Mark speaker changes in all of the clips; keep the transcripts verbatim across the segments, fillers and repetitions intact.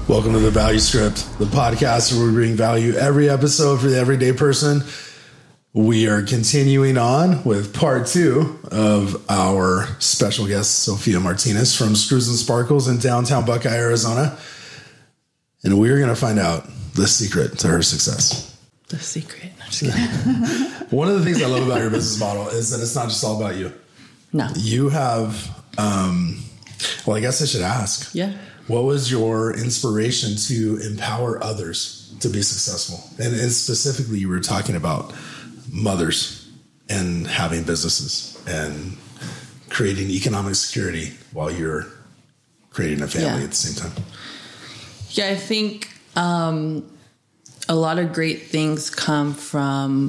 Speaker 1: Welcome to the Value Script, the podcast where we bring value every episode for the everyday person. We are continuing on with part two of our special guest, Sophia Martinez from Screws and Sparkles in downtown Buckeye, Arizona. And we're going to find out the secret to her success.
Speaker 2: The secret. I'm just kidding.
Speaker 1: One of the things I love about your business model is that it's not just all about you.
Speaker 2: No.
Speaker 1: You have, um, well, I guess I should ask.
Speaker 2: Yeah.
Speaker 1: What was your inspiration to empower others to be successful? And, and specifically, you were talking about mothers and having businesses and creating economic security while you're creating a family
Speaker 2: yeah.
Speaker 1: at the same time.
Speaker 2: Yeah, I think um, a lot of great things come from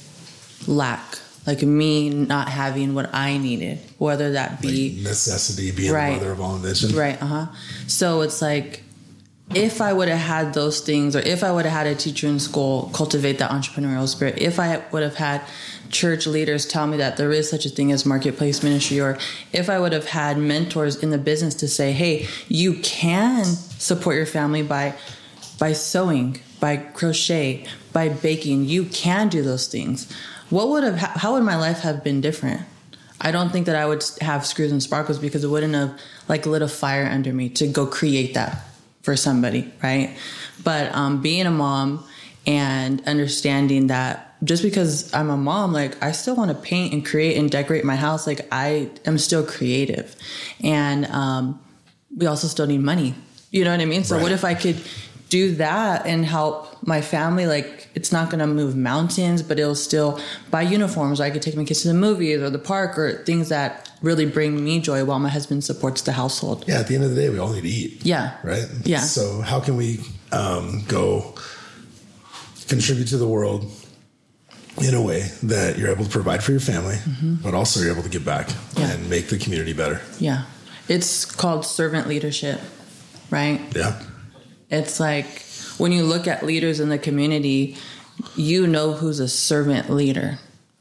Speaker 2: lack. Like me not having what I needed, whether that be
Speaker 1: like necessity, being
Speaker 2: right,
Speaker 1: the mother of all invention.
Speaker 2: Right. Uh huh. So it's like, if I would have had those things, or if I would have had a teacher in school cultivate that entrepreneurial spirit, if I would have had church leaders tell me that there is such a thing as marketplace ministry, or if I would have had mentors in the business to say, hey, you can support your family by by sewing, by crochet, by baking, you can do those things. What would have, how would my life have been different? I don't think that I would have Screws and Sparkles because it wouldn't have like lit a fire under me to go create that for somebody, right? But um, being a mom and understanding that just because I'm a mom, like I still want to paint and create and decorate my house. Like I am still creative, and um, we also still need money. You know what I mean? So right. What if I could do that and help my family? Like it's not going to move mountains, but it'll still buy uniforms. Or I could take my kids to the movies or the park or things that really bring me joy while my husband supports the household.
Speaker 1: Yeah. At the end of the day, we all need to eat.
Speaker 2: Yeah.
Speaker 1: Right.
Speaker 2: Yeah.
Speaker 1: So how can we um, go contribute to the world in a way that you're able to provide for your family, mm-hmm. but also you're able to give back yeah. and make the community better?
Speaker 2: Yeah. It's called servant leadership, right?
Speaker 1: Yeah.
Speaker 2: It's like when you look at leaders in the community, you know who's a servant leader,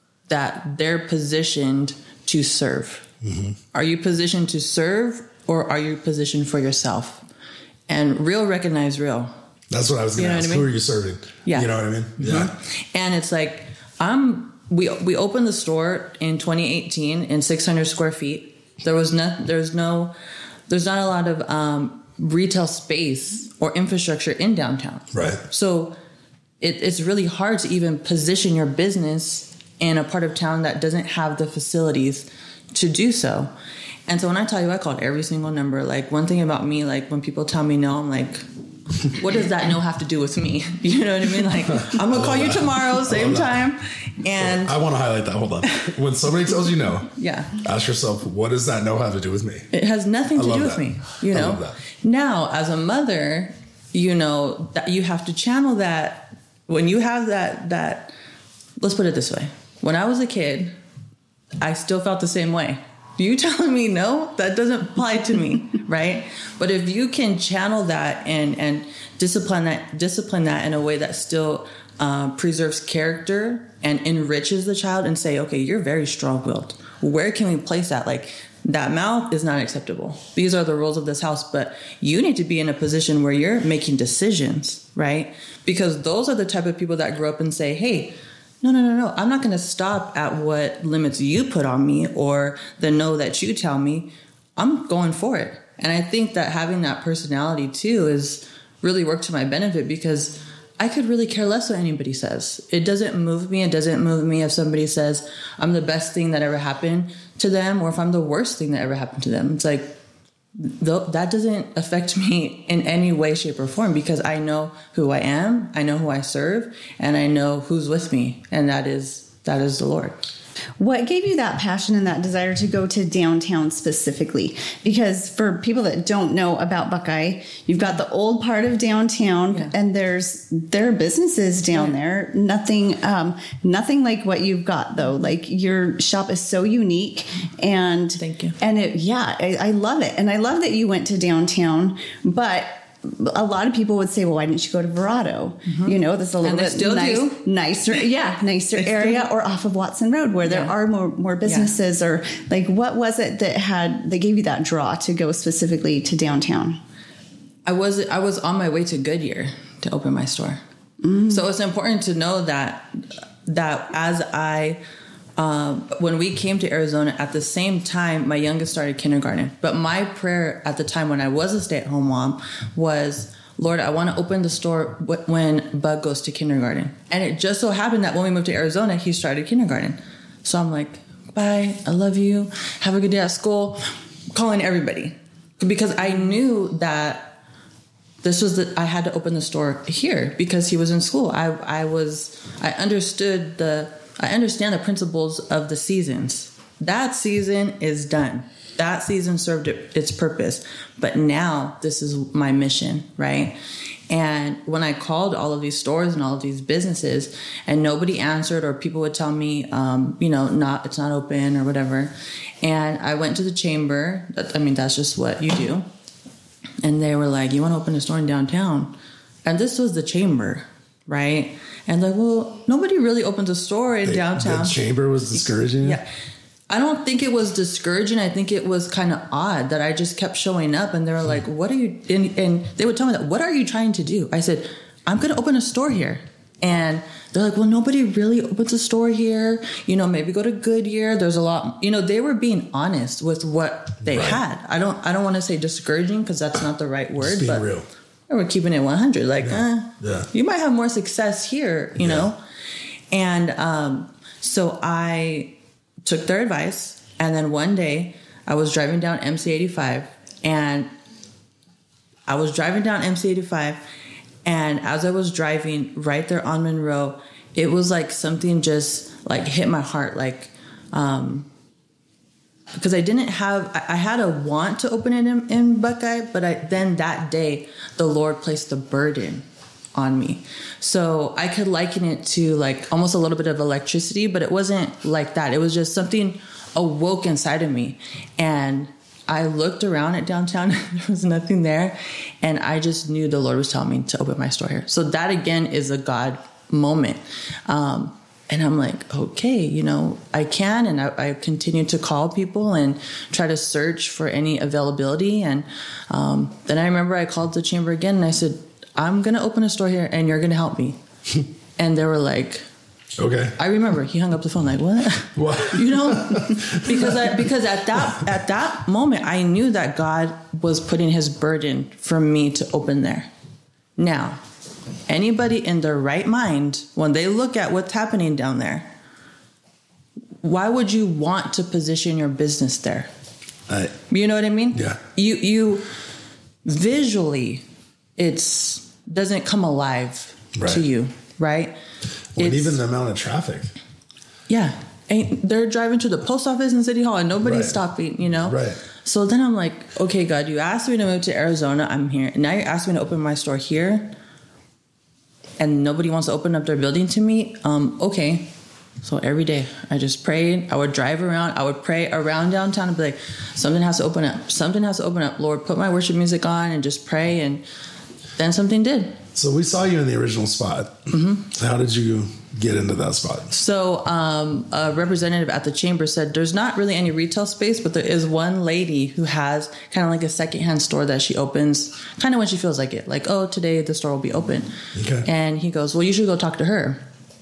Speaker 2: that they're positioned to serve. Mm-hmm. Are you positioned to serve, or are you positioned for yourself? And real recognize real.
Speaker 1: That's what I was going to ask. I mean? Who are you serving?
Speaker 2: Yeah.
Speaker 1: You know what I mean?
Speaker 2: Mm-hmm.
Speaker 1: Yeah.
Speaker 2: And it's like, I'm, we, we opened the store in twenty eighteen in six hundred square feet. There was no, there's no, there's not a lot of, um, retail space or infrastructure in downtown.
Speaker 1: Right.
Speaker 2: So it, it's really hard to even position your business in a part of town that doesn't have the facilities to do so. And so when I tell you, I called every single number. Like one thing about me, like when people tell me no, I'm like, what does that no have to do with me? You know what I mean? Like, I'm going to call you tomorrow, same time. And
Speaker 1: I want to highlight that. Hold on. When somebody tells you no,
Speaker 2: yeah,
Speaker 1: ask yourself, what does that no have to do with me?
Speaker 2: It has nothing to do with
Speaker 1: that.
Speaker 2: me. You know,
Speaker 1: I love that.
Speaker 2: Now, as a mother, you know, that you have to channel that when you have that, that, let's put it this way. When I was a kid, I still felt the same way. You telling me no, that doesn't apply to me, right? But if you can channel that and and discipline that discipline that in a way that still uh, preserves character and enriches the child, and say, okay, you're very strong-willed. Where can we place that? Like that mouth is not acceptable. These are the rules of this house, but you need to be in a position where you're making decisions, right? Because those are the type of people that grow up and say, hey, no, no, no, no. I'm not going to stop at what limits you put on me or the no that you tell me. I'm going for it. And I think that having that personality too is really worked to my benefit, because I could really care less what anybody says. It doesn't move me. It doesn't move me if somebody says I'm the best thing that ever happened to them, or if I'm the worst thing that ever happened to them. It's like, that doesn't affect me in any way, shape, or form, because I know who I am, I know who I serve, and I know who's with me, and that is that is the Lord.
Speaker 3: What gave you that passion and that desire to go to downtown specifically? Because for people that don't know about Buckeye, you've got the old part of downtown, yeah. and there's there are businesses down yeah. there. Nothing, um, nothing like what you've got though. Like your shop is so unique, and
Speaker 2: thank you.
Speaker 3: And it, yeah, I, I love it, and I love that you went to downtown, but a lot of people would say, well, why didn't you go to Verrado? Mm-hmm. You know, that's a little bit nice, nicer, yeah, nicer area, or off of Watson Road where there yeah. are more, more businesses, yeah. or like, what was it that had, that gave you that draw to go specifically to downtown?
Speaker 2: I was I was on my way to Goodyear to open my store. Mm. So it's important to know that that as I um, when we came to Arizona at the same time, my youngest started kindergarten. But my prayer at the time when I was a stay-at-home mom was, Lord, I want to open the store when Bug goes to kindergarten. And it just so happened that when we moved to Arizona, he started kindergarten. So I'm like, bye, I love you, have a good day at school, calling everybody. Because I knew that this was the, I had to open the store here because he was in school. I, I was, I understood the, I understand the principles of the seasons. That season is done. That season served its purpose. But now this is my mission, right? And when I called all of these stores and all of these businesses and nobody answered, or people would tell me, um, you know, not, it's not open or whatever. And I went to the chamber. I mean, that's just what you do. And they were like, you want to open a store in downtown? And this was the chamber, right? And like, well, nobody really opens a store in
Speaker 1: the,
Speaker 2: downtown.
Speaker 1: The chamber was discouraging you?
Speaker 2: Yeah. I don't think it was discouraging. I think it was kind of odd that I just kept showing up and they were like, what are you, and, and they would tell me that, what are you trying to do? I said, I'm going to open a store here. And they're like, well, nobody really opens a store here. You know, maybe go to Goodyear. There's a lot, you know, they were being honest with what they right. had. I don't, I don't want to say discouraging because that's not the right word,
Speaker 1: just being
Speaker 2: but
Speaker 1: real.
Speaker 2: They were keeping it one hundred. Like,
Speaker 1: yeah.
Speaker 2: eh,
Speaker 1: yeah.
Speaker 2: you might have more success here, you yeah. know? And, um, so I took their advice. And then one day I was driving down M C eighty-five and I was driving down M C eighty-five. And as I was driving right there on Monroe, it was like something just like hit my heart. Like, um, because I didn't have, I, I had a want to open it in, in Buckeye, but I, then that day the Lord placed the burden on me. So I could liken it to like almost a little bit of electricity, but it wasn't like that. It was just something awoke inside of me. And I looked around at downtown, there was nothing there. And I just knew the Lord was telling me to open my store here. So that again is a God moment. Um, and I'm like, okay, you know, I can. And I, I continue to call people and try to search for any availability. And um, then I remember I called the chamber again and I said, I'm going to open a store here and you're going to help me. And they were like,
Speaker 1: okay.
Speaker 2: I remember he hung up the phone like, what?
Speaker 1: What?
Speaker 2: You know, because I, because at that, at that moment, I knew that God was putting his burden for me to open there. Now, anybody in their right mind, when they look at what's happening down there, why would you want to position your business there?
Speaker 1: I,
Speaker 2: you know what I mean?
Speaker 1: Yeah.
Speaker 2: You, you visually, it's doesn't come alive right. to you, right?
Speaker 1: Well, and even the amount of traffic.
Speaker 2: Yeah. And they're driving to the post office in City Hall and nobody's right. stopping, you know?
Speaker 1: Right.
Speaker 2: So then I'm like, okay, God, you asked me to move to Arizona. I'm here. Now you asked me to open my store here and nobody wants to open up their building to me. Um, okay. So every day I just prayed. I would drive around. I would pray around downtown and be like, something has to open up. Something has to open up. Lord, put my worship music on and just pray. And then something did.
Speaker 1: So we saw you in the original spot. Mm-hmm. How did you get into that spot?
Speaker 2: So um, a representative at the chamber said there's not really any retail space, but there is one lady who has kind of like a secondhand store that she opens kind of when she feels like it. Like, oh, today the store will be open. Okay. And he goes, well, you should go talk to her.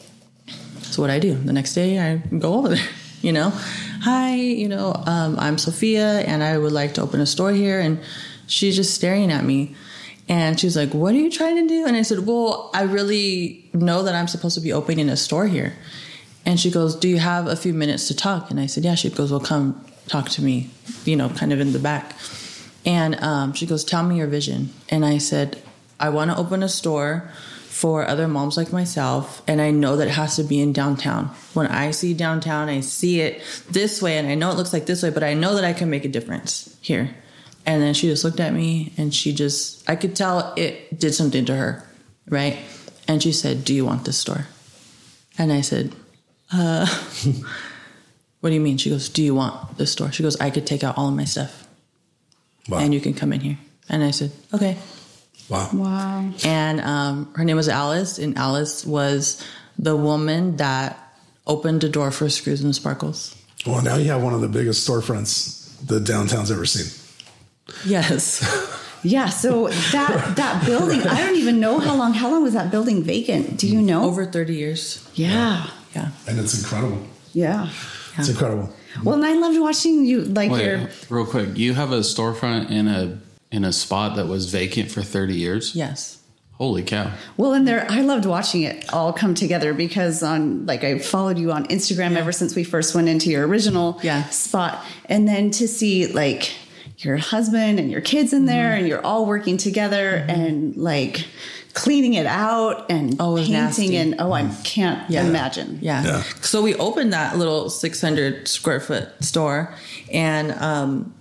Speaker 2: So what I do, the next day I go over there, you know. Hi, you know, um, I'm Sophia and I would like to open a store here. And she's just staring at me. And she was like, what are you trying to do? And I said, well, I really know that I'm supposed to be opening a store here. And she goes, do you have a few minutes to talk? And I said, yeah. She goes, well, come talk to me, you know, kind of in the back. And um, she goes, tell me your vision. And I said, I want to open a store for other moms like myself. And I know that it has to be in downtown. When I see downtown, I see it this way. And I know it looks like this way, but I know that I can make a difference here. And then she just looked at me and she just, I could tell it did something to her, right? And she said, do you want this store? And I said, uh, what do you mean? She goes, do you want this store? She goes, I could take out all of my stuff. Wow. And you can come in here. And I said, okay.
Speaker 1: Wow.
Speaker 3: Wow.
Speaker 2: And um, her name was Alice. And Alice was the woman that opened the door for Screws and Sparkles.
Speaker 1: Well, now you have one of the biggest storefronts the downtown's ever seen.
Speaker 2: Yes.
Speaker 3: Yeah. So that, that building, I don't even know how long, how long was that building vacant? Do you know?
Speaker 2: Over thirty years.
Speaker 3: Yeah.
Speaker 2: Yeah.
Speaker 1: And it's incredible.
Speaker 3: Yeah.
Speaker 1: It's
Speaker 2: Yeah.
Speaker 1: incredible.
Speaker 3: Well, and I loved watching you, like
Speaker 4: Wait,
Speaker 3: your,
Speaker 4: real quick. You have a storefront in a in a spot that was vacant for thirty years?
Speaker 2: Yes.
Speaker 4: Holy cow.
Speaker 3: well, and there, I loved watching it all come together because on, like, I followed you on Instagram ever since we first went into your original
Speaker 2: Yeah.
Speaker 3: spot. And then to see, like, your husband and your kids in there and you're all working together and, like, cleaning it out and
Speaker 2: Oh, it was
Speaker 3: painting
Speaker 2: nasty.
Speaker 3: and, oh, I can't
Speaker 2: Yeah.
Speaker 3: imagine.
Speaker 2: Yeah.
Speaker 1: Yeah.
Speaker 2: So we opened that little six hundred square foot store, and um,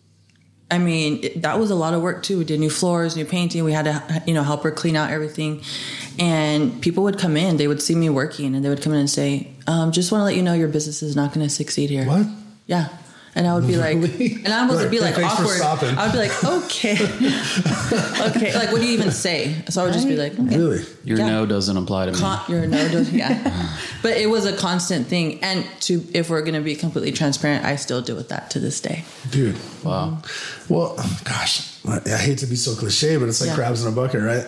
Speaker 2: I mean it, that was a lot of work too. We did new floors, new painting. We had to, you know, help her clean out everything. And people would come in, they would see me working, and they would come in and say, um, "Just want to let you know your business is not going to succeed here."
Speaker 1: What?
Speaker 2: Yeah. And I would be like,
Speaker 1: Really?
Speaker 2: and I would be like
Speaker 1: Thanks for
Speaker 2: awkward.
Speaker 1: stopping.
Speaker 2: I would be like, okay, okay. Like, what do you even say? So I would just be like, okay.
Speaker 1: Really?
Speaker 4: Your
Speaker 2: Yeah.
Speaker 4: no doesn't apply to me.
Speaker 2: Con- your no, does- yeah. But it was a constant thing, and to if we're going to be completely transparent, I still deal with that to this day.
Speaker 1: Dude.
Speaker 4: Wow.
Speaker 1: Well, gosh, I I hate to be so cliche, but it's like
Speaker 2: Yeah.
Speaker 1: crabs in a bucket, right?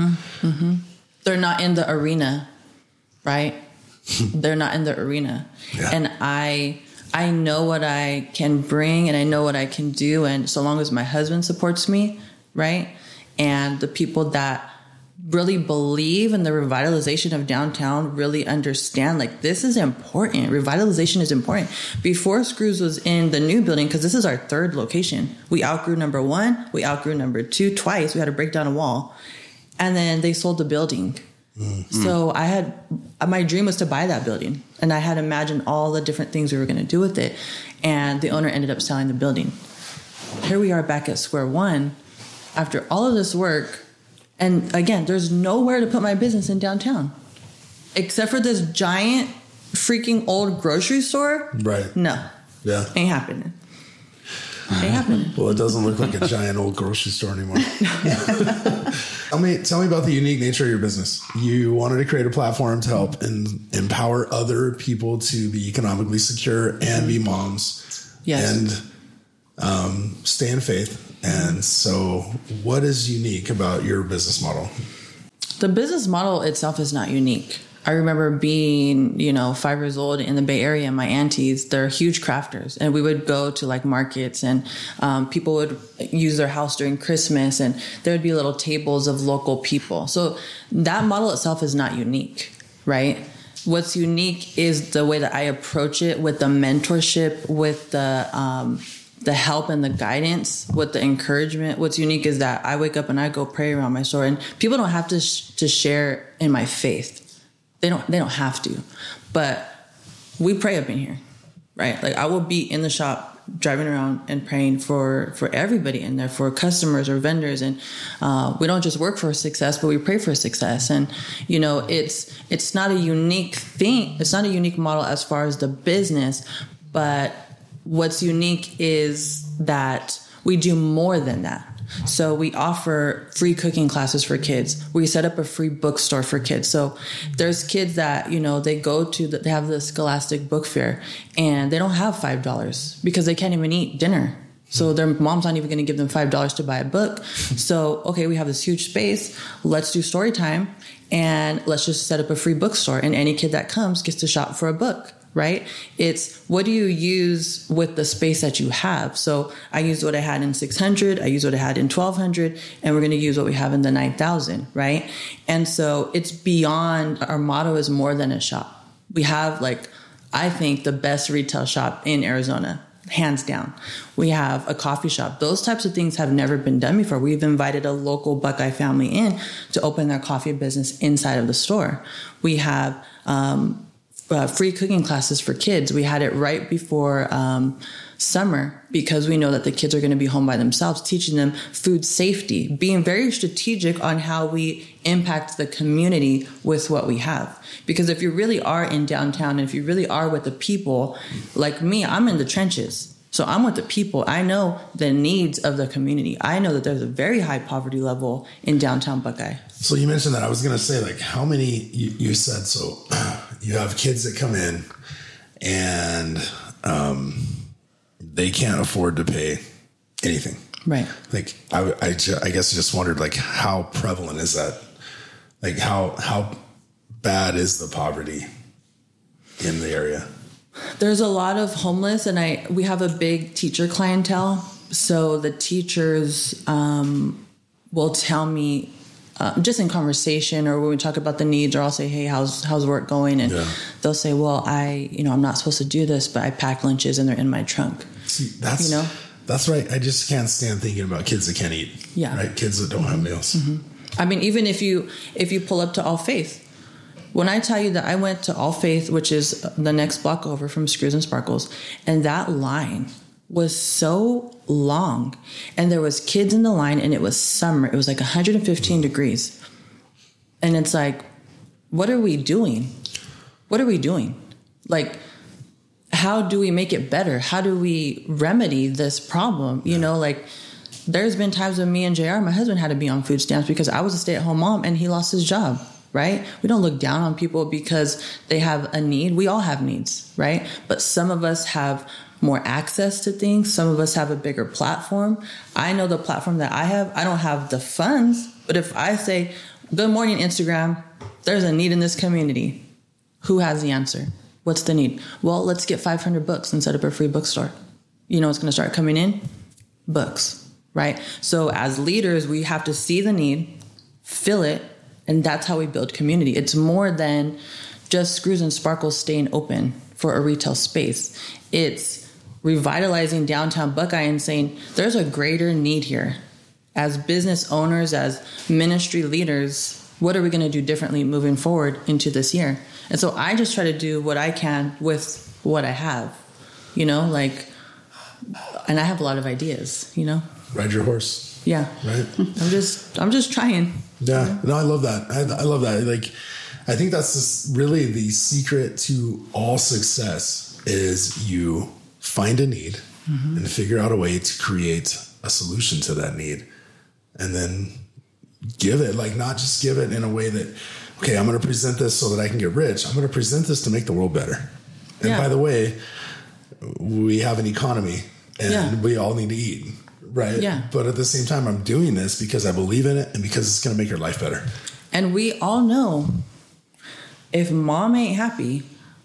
Speaker 2: They're not in the arena, right? They're not in the arena,
Speaker 1: Yeah.
Speaker 2: and I I know what I can bring, and I know what I can do, and so long as my husband supports me, right, and the people that really believe in the revitalization of downtown really understand, like, this is important. Revitalization is important. Before Screws was in the new building, because this is our third location, we outgrew number one, we outgrew number two twice. We had to break down a wall, and then they sold the building. Mm-hmm. So I had, my dream was to buy that building, and I had imagined all the different things we were going to do with it, and the owner ended up selling the building. Here we are back at square one after all of this work. And again, there's nowhere to put my business in downtown except for this giant freaking old grocery store.
Speaker 1: Right.
Speaker 2: No,
Speaker 1: Yeah.
Speaker 2: ain't happening. Ain't happening.
Speaker 1: Well, it doesn't look like a giant old grocery store anymore. tell me, tell me about the unique nature of your business. You wanted to create a platform to help and empower other people to be economically secure and be moms.
Speaker 2: Yes.
Speaker 1: And um, stay in faith. And so, what is unique about your business model?
Speaker 2: The business model itself is not unique. I remember being, you know, five years old in the Bay Area, and my aunties, they're huge crafters. And we would go to like markets, and um, people would use their house during Christmas, and there would be little tables of local people. So that model itself is not unique, right? What's unique is the way that I approach it, with the mentorship, with the, um, the help and the guidance, with the encouragement. What's unique is that I wake up and I go pray around my store, and people don't have to sh- to share in my faith. They don't, they don't have to, but we pray up in here, right? Like, I will be in the shop driving around and praying for, for everybody in there, for customers or vendors. And, uh, we don't just work for success, but we pray for success. And, you know, it's, it's not a unique thing. It's not a unique model as far as the business, but what's unique is that we do more than that. So we offer free cooking classes for kids. We set up a free bookstore for kids. So there's kids that, you know, they go to, the, they have the Scholastic Book Fair, and they don't have five dollars because they can't even eat dinner. So their mom's not even going to give them five dollars to buy a book. So, okay, we have this huge space. Let's do story time, and let's just set up a free bookstore, and any kid that comes gets to shop for a book. Right? It's, what do you use with the space that you have? So I used what I had in six hundred. I used what I had in twelve hundred, and we're going to use what we have in the nine thousand. Right? And so it's beyond, our motto is more than a shop. We have, like, I think, the best retail shop in Arizona, hands down. We have a coffee shop. Those types of things have never been done before. We've invited a local Buckeye family in to open their coffee business inside of the store. We have, um, Uh, free cooking classes for kids. We had it right before um, summer, because we know that the kids are going to be home by themselves, teaching them food safety, being very strategic on how we impact the community with what we have. Because if you really are in downtown, and if you really are with the people, like me, I'm in the trenches. So I'm with the people. I know the needs of the community. I know that there's a very high poverty level in downtown Buckeye.
Speaker 1: So you mentioned that. I was going to say, like, how many, you, you said, so you have kids that come in and um, they can't afford to pay anything.
Speaker 2: Right.
Speaker 1: Like I, I, ju- I guess I just wondered, like, how prevalent is that? Like how, how bad is the poverty in the area?
Speaker 2: There's a lot of homeless, and I we have a big teacher clientele. So the teachers um, will tell me, uh, just in conversation or when we talk about the needs, or I'll say, hey, how's how's work going? And yeah. they'll say, well, I, you know, I'm not supposed to do this, but I pack lunches and they're in my trunk.
Speaker 1: See, that's, you know, that's right. I just can't stand thinking about kids that can't eat.
Speaker 2: Yeah.
Speaker 1: Right. Kids that don't have meals.
Speaker 2: Mm-hmm. I mean, even if you, if you pull up to All Faith, when I tell you that I went to All Faith, which is the next block over from Screws and Sparkles, and that line was so long, and there was kids in the line, and it was summer. It was like one hundred fifteen degrees. And it's like, what are we doing? What are we doing? Like, how do we make it better? How do we remedy this problem? You know, like, there's been times when me and J R, my husband, had to be on food stamps because I was a stay-at-home mom and he lost his job. Right? We don't look down on people because they have a need. We all have needs, right? But some of us have more access to things. Some of us have a bigger platform. I know the platform that I have. I don't have the funds, but if I say, good morning, Instagram, there's a need in this community. Who has the answer? What's the need? Well, let's get five hundred books and set up a free bookstore. You know what's going to start coming in? Books, right? So as leaders, we have to see the need, fill it, and that's how we build community. It's more than just Screws and Sparkles staying open for a retail space. It's revitalizing downtown Buckeye and saying there's a greater need here. As business owners, as ministry leaders, what are we going to do differently moving forward into this year? And so I just try to do what I can with what I have, you know, like, and I have a lot of ideas, you know.
Speaker 1: Ride your horse.
Speaker 2: Yeah.
Speaker 1: Right.
Speaker 2: I'm just, I'm just trying.
Speaker 1: Yeah. No, I love that. I, I love that. Like, I think that's just really the secret to all success is you find a need mm-hmm. and figure out a way to create a solution to that need and then give it, like, not just give it in a way that, okay, I'm going to present this so that I can get rich. I'm going to present this to make the world better. And yeah. by the way, we have an economy and yeah. we all need to eat. Right.
Speaker 2: Yeah.
Speaker 1: But at the same time, I'm doing this because I believe in it and because it's going to make your life better.
Speaker 2: And we all know if mom ain't happy,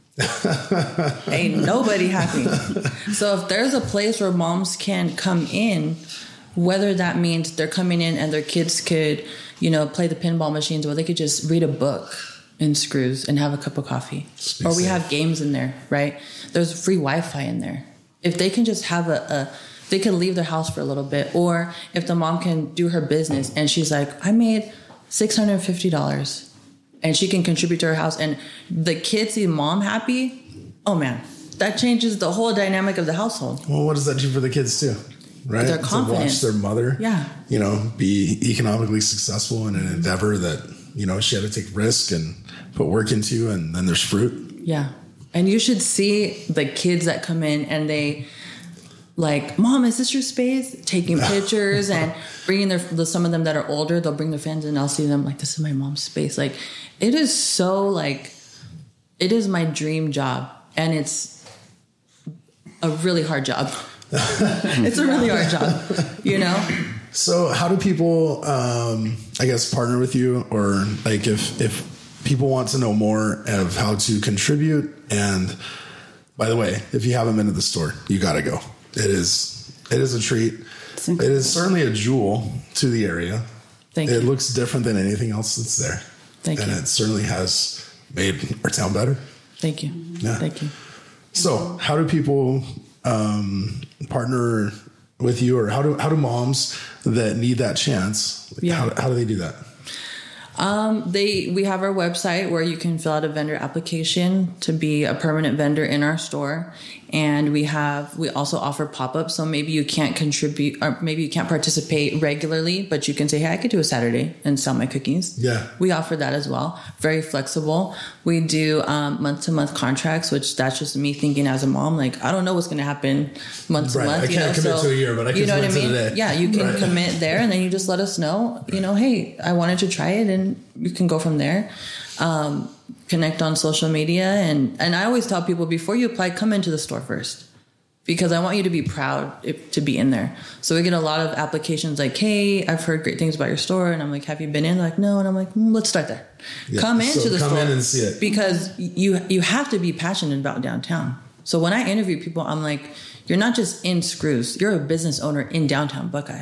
Speaker 2: ain't nobody happy. So if there's a place where moms can come in, whether that means they're coming in and their kids could, you know, play the pinball machines, or they could just read a book in Screws and have a cup of coffee. Speak or we safe. Have games in there, right? There's free Wi-Fi in there. If they can just have a, a they can leave their house for a little bit. Or if the mom can do her business and she's like, I made six hundred fifty dollars and she can contribute to her house and the kids see mom happy. Oh man, that changes the whole dynamic of the household.
Speaker 1: Well, what does that do for the kids too? Right?
Speaker 2: They're confident.
Speaker 1: To watch their mother,
Speaker 2: yeah.
Speaker 1: you know, be economically successful in an endeavor that, you know, she had to take risk and put work into, and then there's fruit.
Speaker 2: Yeah. And you should see the kids that come in and they, like, Mom, is this your space? Taking pictures and bringing their, some of them that are older, they'll bring their friends and I'll see them like, this is my mom's space. Like, it is so, like, it is my dream job. And it's a really hard job. It's a really hard job, you know?
Speaker 1: So how do people, um, I guess, partner with you? Or, like, if, if people want to know more of how to contribute, and by the way, if you haven't been to the store, you got to go. It is, it is a treat. It is certainly a jewel to the area.
Speaker 2: Thank
Speaker 1: it
Speaker 2: you.
Speaker 1: looks different than anything else that's there.
Speaker 2: Thank
Speaker 1: and
Speaker 2: you.
Speaker 1: And it certainly has made our town better.
Speaker 2: Thank you.
Speaker 1: Yeah.
Speaker 2: Thank you.
Speaker 1: So how do people um, partner with you, or how do, how do moms that need that chance,
Speaker 2: yeah.
Speaker 1: how, how do they do that?
Speaker 2: Um, they, we have our website where you can fill out a vendor application to be a permanent vendor in our store. And we have, we also offer pop-ups. So maybe you can't contribute, or maybe you can't participate regularly, but you can say, hey, I could do a Saturday and sell my cookies.
Speaker 1: Yeah.
Speaker 2: We offer that as well. Very flexible. We do, um, month to month contracts, which that's just me thinking as a mom, like, I don't know what's going to happen month to
Speaker 1: right.
Speaker 2: month.
Speaker 1: I can't
Speaker 2: you know?
Speaker 1: commit
Speaker 2: so,
Speaker 1: to a year, but I can
Speaker 2: you know
Speaker 1: commit
Speaker 2: what I mean?
Speaker 1: to the day.
Speaker 2: Yeah. You can
Speaker 1: right.
Speaker 2: commit there and then you just let us know, you know, hey, I wanted to try it, and you can go from there. Um, connect on social media. And, and I always tell people, before you apply, come into the store first. because I want you to be proud if, to be in there. So we get a lot of applications like, hey, I've heard great things about your store. And I'm like, have you been in? They're like, no. And I'm like, mm, let's start there. Yeah. Come into so the come store in and see it. Because you, you have to be passionate about downtown. So when I interview people, I'm like, you're not just in Screws. You're a business owner in downtown Buckeye.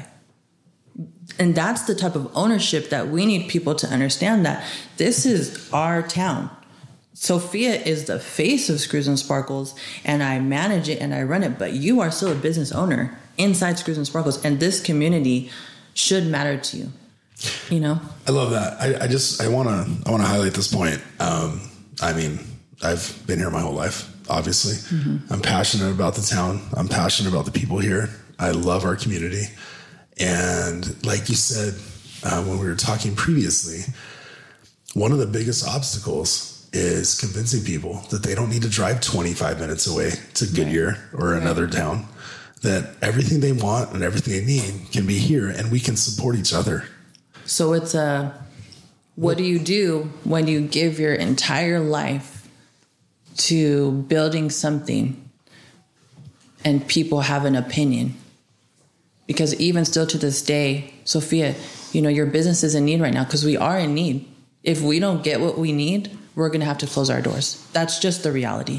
Speaker 2: And that's the type of ownership that we need people to understand, that this is our town. Sophia is the face of Screws and Sparkles, and I manage it and I run it, but you are still a business owner inside Screws and Sparkles, and this community should matter to you. You know?
Speaker 1: I love that. I, I just, I want to, I want to highlight this point. Um, I mean, I've been here my whole life, obviously. Mm-hmm. I'm passionate about the town. I'm passionate about the people here. I love our community. And like you said, uh, when we were talking previously, one of the biggest obstacles is convincing people that they don't need to drive twenty-five minutes away to Goodyear right. or right. another town, that everything they want and everything they need can be here, and we can support each other.
Speaker 2: So it's a, what do you do when you give your entire life to building something and people have an opinion? Because even still to this day, Sophia, you know, your business is in need right now, because we are in need. If we don't get what we need, we're going to have to close our doors. That's just the reality.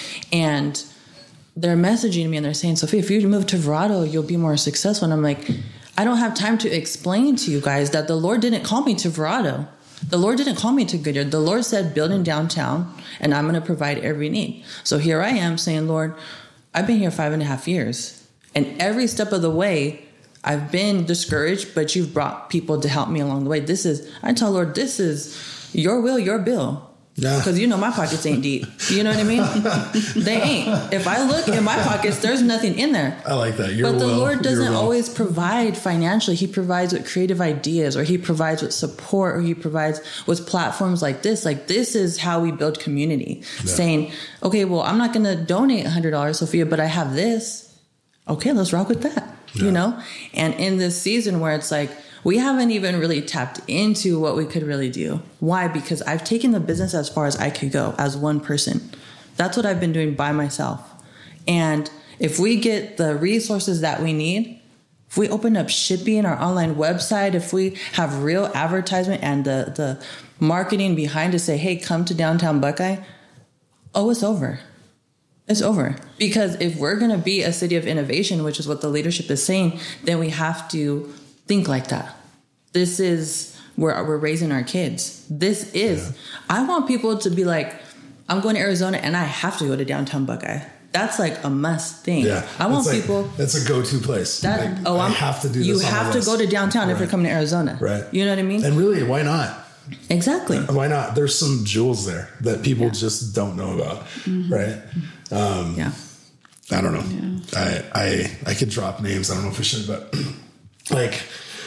Speaker 2: And they're messaging me and they're saying, Sophia, if you move to Verrado, you'll be more successful. And I'm like, I don't have time to explain to you guys that the Lord didn't call me to Verrado. The Lord didn't call me to Goodyear. The Lord said, build in downtown, and I'm going to provide every need. So here I am saying, Lord, I've been here five and a half years. And every step of the way, I've been discouraged, but you've brought people to help me along the way. This is, I tell Lord, this is your will, your bill. Yeah. Because you know my pockets ain't deep. You know what I mean? They ain't. If I look in my pockets, there's nothing in there.
Speaker 1: I like that. Your
Speaker 2: but the
Speaker 1: will,
Speaker 2: Lord doesn't always provide financially. He provides with creative ideas, or he provides with support, or he provides with platforms like this. Like, this is how we build community. Yeah. Saying, okay, well, I'm not going to donate one hundred dollars, Sophia, but I have this. Okay, let's rock with that. Yeah. You know? And in this season where it's like, we haven't even really tapped into what we could really do. Why? Because I've taken the business as far as I could go as one person. That's what I've been doing by myself. And if we get the resources that we need, if we open up shipping, our online website, if we have real advertisement and the, the marketing behind to say, hey, come to downtown Buckeye, oh, it's over. It's over. Because if we're going to be a city of innovation, which is what the leadership is saying, then we have to think like that. This is where we're raising our kids. This is, yeah. I want people to be like, I'm going to Arizona and I have to go to downtown Buckeye. That's like a must thing. Yeah, I want
Speaker 1: like,
Speaker 2: people.
Speaker 1: That's a go-to place. That, like, oh, I'm, I have to do this.
Speaker 2: You have to go to downtown right. if you're coming to Arizona.
Speaker 1: Right.
Speaker 2: You know what I mean?
Speaker 1: And really, why not?
Speaker 2: Exactly.
Speaker 1: Why not? There's some jewels there that people yeah. just don't know about. Mm-hmm. Right. Um,
Speaker 2: yeah.
Speaker 1: I don't know. Yeah. I, I, I could drop names. I don't know if I should, but like,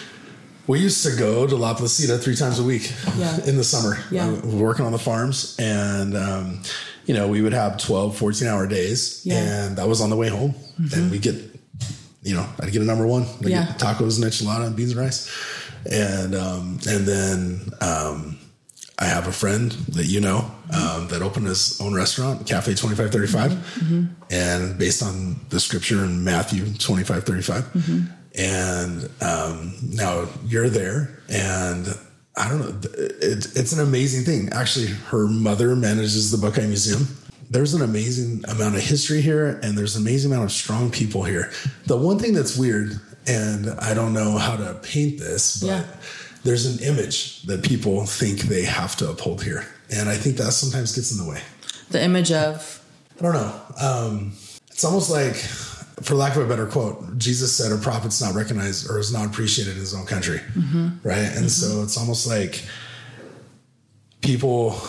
Speaker 1: we used to go to La Placida three times a week yeah. in the summer, yeah. uh, working on the farms. And, um, you know, we would have twelve, fourteen hour days yeah. and that was on the way home. Mm-hmm. And we get, you know, I'd get a number one, I'd yeah. get tacos and enchilada and beans and rice. And, um, and then, um, I have a friend that, you know, um, that opened his own restaurant, Cafe twenty-five thirty-five, mm-hmm. and based on the scripture in Matthew twenty-five thirty-five. Mm-hmm. And um, now you're there, and I don't know, it, it's an amazing thing. Actually, her mother manages the Buckeye Museum. There's an amazing amount of history here, and there's an amazing amount of strong people here. The one thing that's weird, and I don't know how to paint this, but yeah. there's an image that people think they have to uphold here. And I think that sometimes gets in the way.
Speaker 2: The image of?
Speaker 1: I don't know. Um, it's almost like, for lack of a better quote, Jesus said a prophet's not recognized or is not appreciated in his own country. Mm-hmm. Right. And mm-hmm. so it's almost like people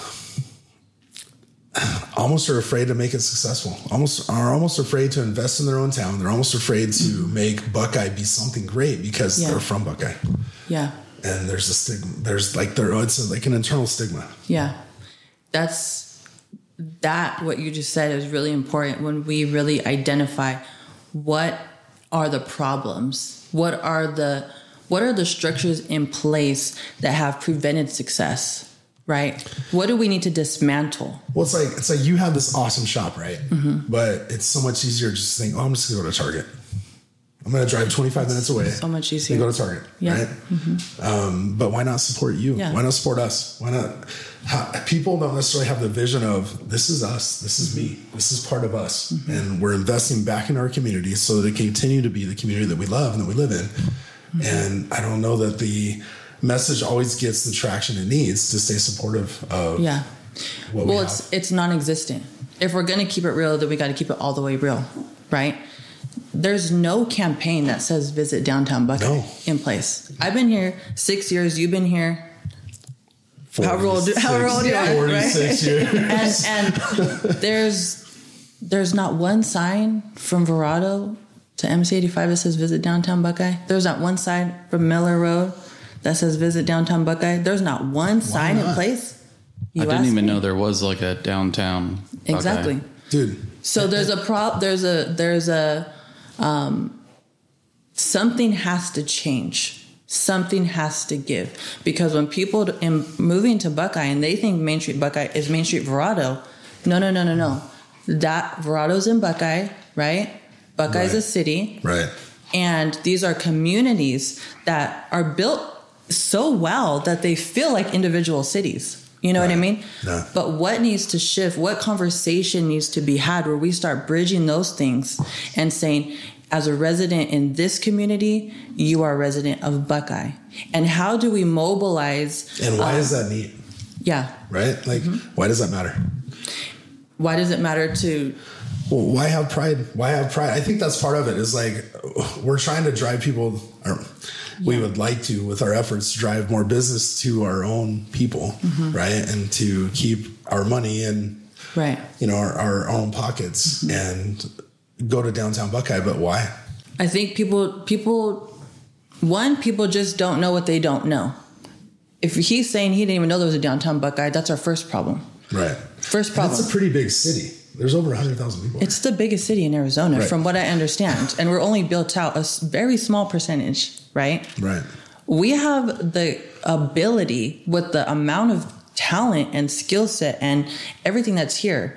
Speaker 1: almost are afraid to make it successful, almost are almost afraid to invest in their own town. They're almost afraid to mm-hmm. make Buckeye be something great because yeah. they're from Buckeye.
Speaker 2: Yeah.
Speaker 1: And there's a stigma. There's like there, it's like an internal stigma.
Speaker 2: Yeah, that's that. What you just said is really important. When we really identify what are the problems, what are the what are the structures in place that have prevented success. right? What do we need to dismantle?
Speaker 1: Well, it's like it's like you have this awesome shop, right? Mm-hmm. But it's so much easier just to think, oh, I'm just going to go to Target. I'm going to drive twenty-five minutes away.
Speaker 2: So much easier.
Speaker 1: And go to Target,
Speaker 2: yeah.
Speaker 1: right? Mm-hmm. Um, but why not support you?
Speaker 2: Yeah.
Speaker 1: Why not support us? Why not? How, people don't necessarily have the vision of this is us, this is me, this is part of us. Mm-hmm. And we're investing back in our community so that it can continue to be the community that we love and that we live in. Mm-hmm. And I don't know that the message always gets the traction it needs to stay supportive of
Speaker 2: yeah.
Speaker 1: what
Speaker 2: well,
Speaker 1: we
Speaker 2: it's
Speaker 1: have.
Speaker 2: it's non-existent. If we're going to keep it real, then we got to keep it all the way real, right? There's no campaign that says visit downtown Buckeye
Speaker 1: no.
Speaker 2: in place. I've been here six years. You've been here. However old, however old you are,
Speaker 1: forty-six
Speaker 2: right?
Speaker 1: years.
Speaker 2: And, and there's there's not one sign from Verrado to M C eighty-five that says visit downtown Buckeye. There's not one sign from Miller Road that says visit downtown Buckeye. There's not one sign
Speaker 1: not?
Speaker 2: in place. You
Speaker 4: I didn't even
Speaker 2: me?
Speaker 4: know there was like a downtown Buckeye.
Speaker 2: Exactly,
Speaker 1: Dude.
Speaker 2: So there's a prop. There's a there's a um, something has to change. Something has to give, because when people in moving to Buckeye and they think Main Street Buckeye is Main Street Verrado, no, no, no, no, no. That Verrado's in Buckeye, right? Buckeye's
Speaker 1: Right.
Speaker 2: a city,
Speaker 1: Right.
Speaker 2: and these are communities that are built so well that they feel like individual cities. You know
Speaker 1: Right.
Speaker 2: what I mean?
Speaker 1: No.
Speaker 2: But what needs to shift? What conversation needs to be had where we start bridging those things and saying, as a resident in this community, you are a resident of Buckeye. And how do we mobilize?
Speaker 1: And why
Speaker 2: um,
Speaker 1: is that neat?
Speaker 2: Yeah.
Speaker 1: Right? Like, mm-hmm. why does that matter?
Speaker 2: Why does it matter to?
Speaker 1: Well, why have pride? Why have pride? I think that's part of it. Is like we're trying to drive people, or we would like to, with our efforts, drive more business to our own people, mm-hmm. right? And to keep our money in,
Speaker 2: right,
Speaker 1: you know, our, our own pockets mm-hmm. and go to downtown Buckeye. But why?
Speaker 2: I think people, people, one, people just don't know what they don't know. If he's saying he didn't even know there was a downtown Buckeye, that's our first problem.
Speaker 1: Right.
Speaker 2: First problem.
Speaker 1: It's a pretty big city. There's over one hundred thousand people.
Speaker 2: It's the biggest city in Arizona,
Speaker 1: right.
Speaker 2: from what I understand. And we're only built out a very small percentage, right?
Speaker 1: Right.
Speaker 2: We have the ability, with the amount of talent and skill set and everything that's here,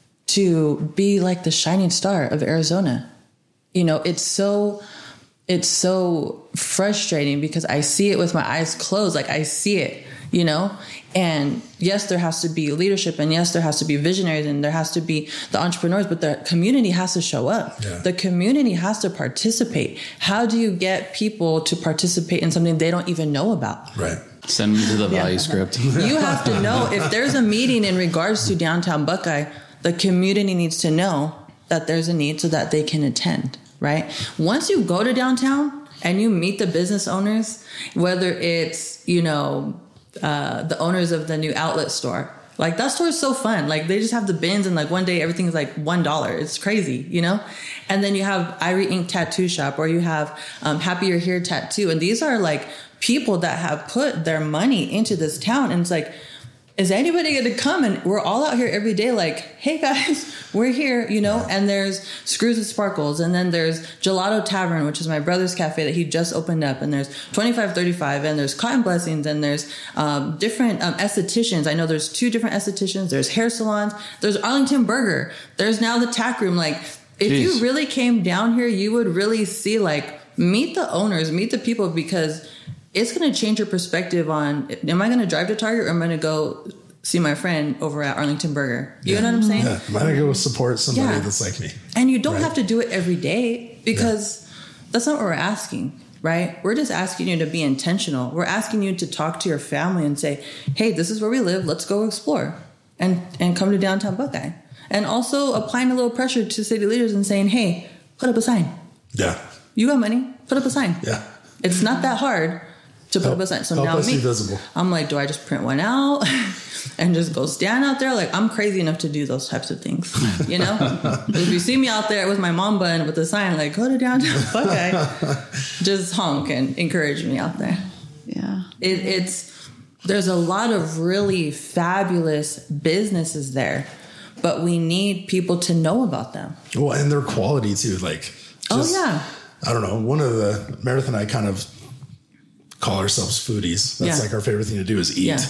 Speaker 2: to be like the shining star of Arizona. You know, it's so, it's so frustrating because I see it with my eyes closed. Like I see it, you know, and yes, there has to be leadership, and yes, there has to be visionaries, and there has to be the entrepreneurs, but the community has to show up.
Speaker 1: Yeah.
Speaker 2: The community has to participate. How do you get people to participate in something they don't even know about?
Speaker 1: Right.
Speaker 4: Send me to the value
Speaker 2: Yeah.
Speaker 4: script.
Speaker 2: You have to know if there's a meeting in regards to downtown Buckeye, the community needs to know that there's a need so that they can attend, right? Once you go to downtown and you meet the business owners, whether it's, you know, uh, the owners of the new outlet store, like that store is so fun. Like they just have the bins, and like one day everything's like one dollar. It's crazy, you know? And then you have Irie Ink Tattoo Shop, or you have um, Happy You're Here Tattoo. And these are like people that have put their money into this town. And it's like, is anybody going to come? And we're all out here every day like, hey guys, we're here, you know? And there's Screws and Sparkles. And then there's Gelato Tavern, which is my brother's cafe that he just opened up. And there's twenty-five thirty-five, and there's Cotton Blessings, and there's um, different um, estheticians. I know there's two different estheticians. There's hair salons. There's Arlington Burger. There's now the Tack Room. Like if
Speaker 4: Jeez.
Speaker 2: you really came down here, you would really see, like, meet the owners, meet the people, because it's going to change your perspective on, am I going to drive to Target, or am I going to go see my friend over at Arlington Burger? You
Speaker 1: yeah.
Speaker 2: know what I'm saying?
Speaker 1: Yeah. Am I going to go support somebody
Speaker 2: Yeah.
Speaker 1: that's like me?
Speaker 2: And you don't
Speaker 1: Right.
Speaker 2: have to do it every day, because yeah. that's not what we're asking, right? We're just asking you to be intentional. We're asking you to talk to your family and say, hey, this is where we live. Let's go explore and, and come to downtown Buckeye. And also applying a little pressure to city leaders and saying, hey, put up a sign.
Speaker 1: Yeah.
Speaker 2: You got money, put up a sign.
Speaker 1: Yeah.
Speaker 2: It's not that hard to put
Speaker 1: Help-
Speaker 2: up a sign. So
Speaker 1: help
Speaker 2: now
Speaker 1: us
Speaker 2: me,
Speaker 1: be visible.
Speaker 2: I'm like, do I just print one out and just go stand out there? Like, I'm crazy enough to do those types of things, you know? If you see me out there with my mom bun with a sign like, go to downtown Buckeye, just honk and encourage me out there.
Speaker 3: Yeah.
Speaker 2: It, it's, there's a lot of really fabulous businesses there, but we need people to know about them.
Speaker 1: Well, and their quality too. Like,
Speaker 2: Oh,
Speaker 1: just,
Speaker 2: yeah.
Speaker 1: I don't know. One of the Meredith and I kind of call ourselves foodies. That's
Speaker 2: Yeah.
Speaker 1: like our favorite thing to do is eat.
Speaker 2: Yeah.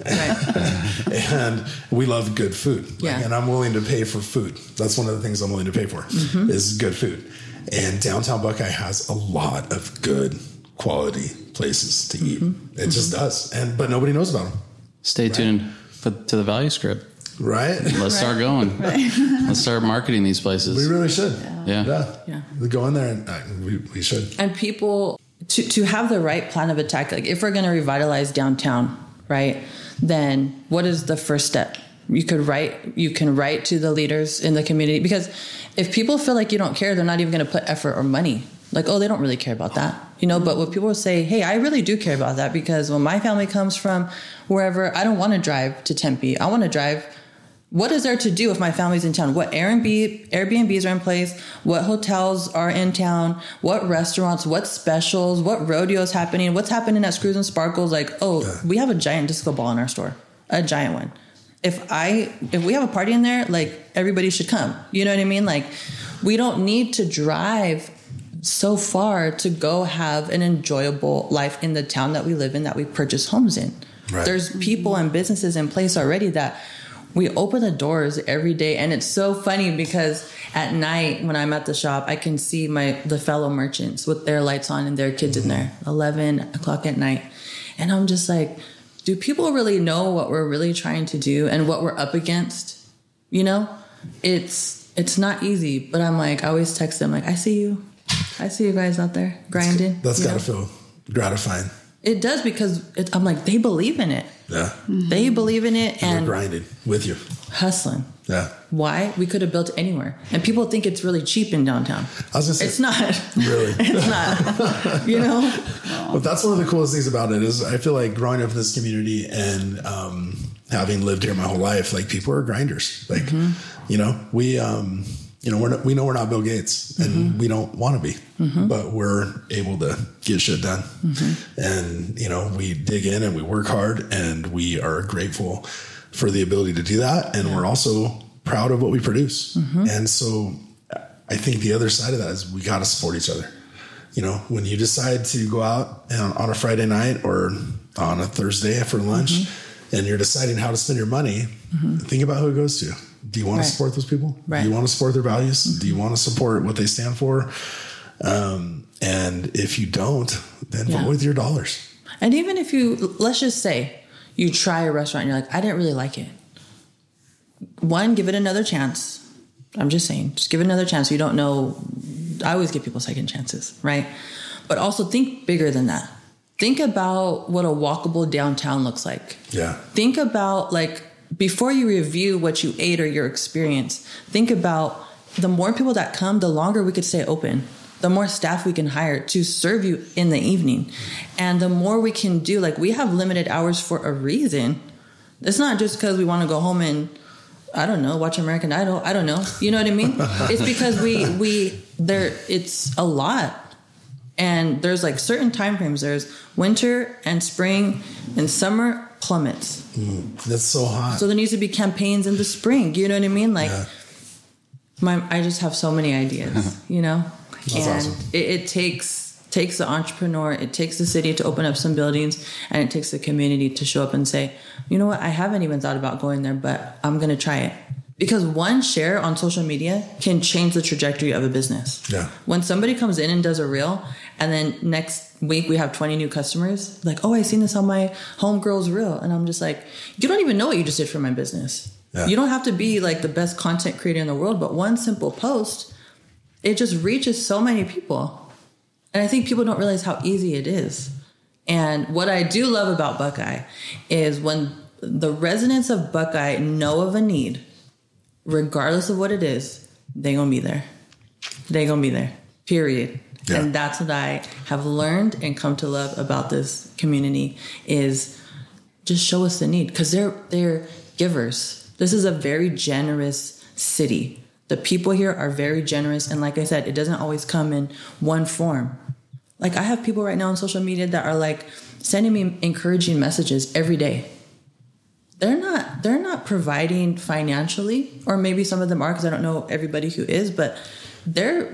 Speaker 2: Right.
Speaker 1: And we love good food.
Speaker 2: Yeah.
Speaker 1: Like, and I'm willing to pay for food. That's one of the things I'm willing to pay for
Speaker 2: Mm-hmm.
Speaker 1: is good food. And downtown Buckeye has a lot of good quality places to eat.
Speaker 2: Mm-hmm.
Speaker 1: It just does. And but nobody knows about them.
Speaker 4: Stay tuned for, to the value script.
Speaker 1: Right?
Speaker 4: Let's start going. Let's start marketing these places.
Speaker 1: We really should.
Speaker 4: Yeah.
Speaker 1: Yeah.
Speaker 2: Yeah.
Speaker 1: We go in there and uh, we, we should.
Speaker 2: And people to to have the right plan of attack, like if we're going to revitalize downtown, right, then what is the first step? You could write you can write to the leaders in the community, because if people feel like you don't care, they're not even going to put effort or money. Like, oh, they don't really care about that, you know. But when people say, hey, I really do care about that, because when my family comes from wherever, I don't want to drive to Tempe. I want to drive. What is there to do if my family's in town? What Airbnb, Airbnbs are in place? What hotels are in town? What restaurants? What specials? What rodeos happening? What's happening at Screws and Sparkles? Like, oh,
Speaker 1: Yeah.
Speaker 2: we have a giant disco ball in our store, a giant one. If I, if we have a party in there, like everybody should come. You know what I mean? Like, we don't need to drive so far to go have an enjoyable life in the town that we live in, that we purchase homes in.
Speaker 1: Right.
Speaker 2: There's people and businesses in place already that we open the doors every day. And it's so funny because at night when I'm at the shop, I can see my the fellow merchants with their lights on and their kids in there, eleven o'clock at night. And I'm just like, do people really know what we're really trying to do and what we're up against? You know, it's it's not easy. But I'm like, I always text them like, I see you. I see you guys out there grinding.
Speaker 1: That's
Speaker 2: you
Speaker 1: got to
Speaker 2: know?
Speaker 1: feel gratifying.
Speaker 2: It does, because it, I'm like, they believe in it.
Speaker 1: Yeah.
Speaker 2: They believe in it
Speaker 1: And
Speaker 2: and
Speaker 1: we're grinding with you.
Speaker 2: hustling.
Speaker 1: Yeah.
Speaker 2: Why? We could have built anywhere. And people think it's really cheap in downtown.
Speaker 1: I was going to say.
Speaker 2: It's not.
Speaker 1: Really?
Speaker 2: It's not. You know?
Speaker 1: But that's one of the coolest things about it is I feel like growing up in this community and um, having lived here my whole life, like people are grinders. Like,
Speaker 2: Mm-hmm.
Speaker 1: you know, we, um, you know, we're not, we know we're not Bill Gates and
Speaker 2: Mm-hmm.
Speaker 1: we don't want to be,
Speaker 2: Mm-hmm.
Speaker 1: but we're able to get shit done.
Speaker 2: Mm-hmm.
Speaker 1: And, you know, we dig in and we work hard and we are grateful for the ability to do that. And
Speaker 2: Yeah.
Speaker 1: we're also proud of what we produce.
Speaker 2: Mm-hmm.
Speaker 1: And so I think the other side of that is we got to support each other. You know, when you decide to go out on, on a Friday night or on a Thursday for lunch
Speaker 2: Mm-hmm.
Speaker 1: and you're deciding how to spend your money, think about who it goes to. Do you want
Speaker 2: Right.
Speaker 1: to support those people?
Speaker 2: Right.
Speaker 1: Do you want to support their values? Do you want to support what they stand for? Um, and if you don't, then
Speaker 2: Yeah.
Speaker 1: vote with your dollars.
Speaker 2: And even if you, let's just say you try a restaurant and you're like, I didn't really like it. One, give it another chance. I'm just saying, just give it another chance. You don't know. I always give people second chances, right? But also think bigger than that. Think about what a walkable downtown looks like.
Speaker 1: Yeah.
Speaker 2: Think about, like, before you review what you ate or your experience, think about the more people that come, the longer we could stay open, the more staff we can hire to serve you in the evening. And the more we can do, like, we have limited hours for a reason. It's not just because we want to go home and, I don't know, watch American Idol. I don't know. You know what I mean? It's because we, we, there, it's a lot. And there's like certain time frames. There's winter and spring and summer plummets.
Speaker 1: Mm, that's so hot.
Speaker 2: So there needs to be campaigns in the spring. You know what I mean? Like,
Speaker 1: Yeah.
Speaker 2: my, I just have so many ideas, you know?
Speaker 1: That's
Speaker 2: and
Speaker 1: awesome.
Speaker 2: it, it takes takes the entrepreneur, it takes the city to open up some buildings, and it takes the community to show up and say, you know what, I haven't even thought about going there, but I'm going to try it. Because one share on social media can change the trajectory of a business.
Speaker 1: Yeah.
Speaker 2: When somebody comes in and does a reel, and then next week we have twenty new customers, like, oh, I seen this on my homegirl's reel. And I'm just like, you don't even know what you just did for my business.
Speaker 1: Yeah.
Speaker 2: You don't have to be like the best content creator in the world, but one simple post, it just reaches so many people. And I think people don't realize how easy it is. And what I do love about Buckeye is when the residents of Buckeye know of a need, regardless of what it is, they're going to be there. They're going to be there, period.
Speaker 1: Yeah.
Speaker 2: And that's what I have learned and come to love about this community is just show us the need, because they're, they're givers. This is a very generous city. The people here are very generous. And like I said, it doesn't always come in one form. Like, I have people right now on social media that are like sending me encouraging messages every day. They're not, they're not providing financially, or maybe some of them are, because I don't know everybody who is, but they're,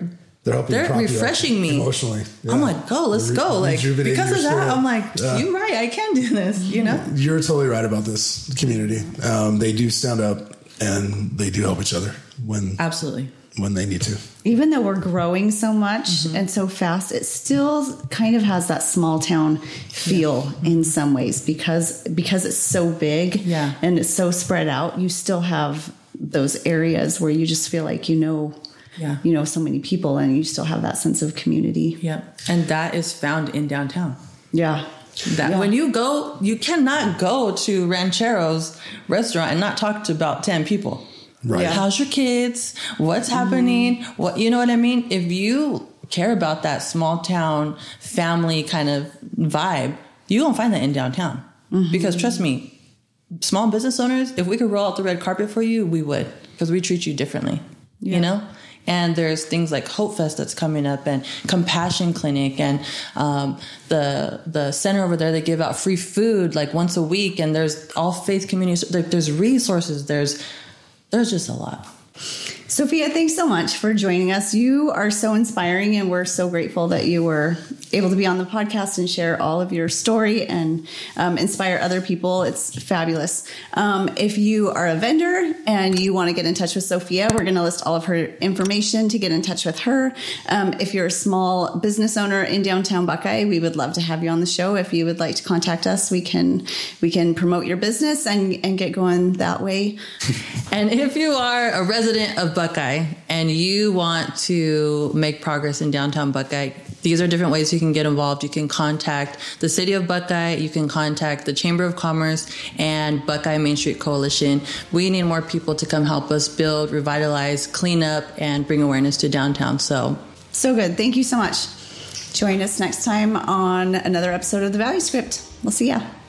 Speaker 1: They're helping.
Speaker 2: They're refreshing me
Speaker 1: emotionally. Yeah.
Speaker 2: I'm like, go, let's
Speaker 1: Re-
Speaker 2: go. Like
Speaker 1: rejuvenating
Speaker 2: because
Speaker 1: your
Speaker 2: of that,
Speaker 1: spirit.
Speaker 2: I'm like,
Speaker 1: Yeah.
Speaker 2: you're right. I can do this. You know.
Speaker 1: You're totally right about this community. Um, they do stand up and they do help each other when
Speaker 2: Absolutely.
Speaker 1: when they need to.
Speaker 3: Even though we're growing so much
Speaker 2: Mm-hmm.
Speaker 3: and so fast, it still kind of has that small town feel
Speaker 2: Mm-hmm.
Speaker 3: in some ways because because it's so big
Speaker 2: Yeah.
Speaker 3: and it's so spread out. You still have those areas where you just feel like you know,
Speaker 2: Yeah.
Speaker 3: you know so many people, and you still have that sense of community.
Speaker 2: Yep. And that is found in downtown.
Speaker 3: Yeah.
Speaker 2: That
Speaker 3: Yeah.
Speaker 2: when you go, you cannot go to Ranchero's restaurant and not talk to about ten people.
Speaker 1: Right.
Speaker 3: Yeah.
Speaker 2: How's your kids? What's happening? What, you know what I mean? If you care about that small town family kind of vibe, you won't find that in downtown. Because trust me, small business owners, if we could roll out the red carpet for you, we would, because we treat you differently,
Speaker 3: Yeah.
Speaker 2: you know? And there's things like Hope Fest that's coming up, and Compassion Clinic, and um, the the center over there. They give out free food like once a week, and there's all faith communities. There, there's resources. There's there's just a lot.
Speaker 3: Sophia, thanks so much for joining us. You are so inspiring, and we're so grateful that you were able to be on the podcast and share all of your story and um, inspire other people. It's fabulous. Um, if you are a vendor and you want to get in touch with Sophia, we're going to list all of her information to get in touch with her. Um, if you're a small business owner in downtown Buckeye, we would love to have you on the show. If you would like to contact us, we can we can promote your business and, and get going that way.
Speaker 2: And if you are a resident of Buckeye and you want to make progress in downtown Buckeye, these are different ways you can get involved. You can contact the City of Buckeye. You can contact the Chamber of Commerce and Buckeye Main Street Coalition. We need more people to come help us build, revitalize, clean up, and bring awareness to downtown. So,
Speaker 3: So good. Thank you so much. Join us next time on another episode of The Value Script. We'll see ya.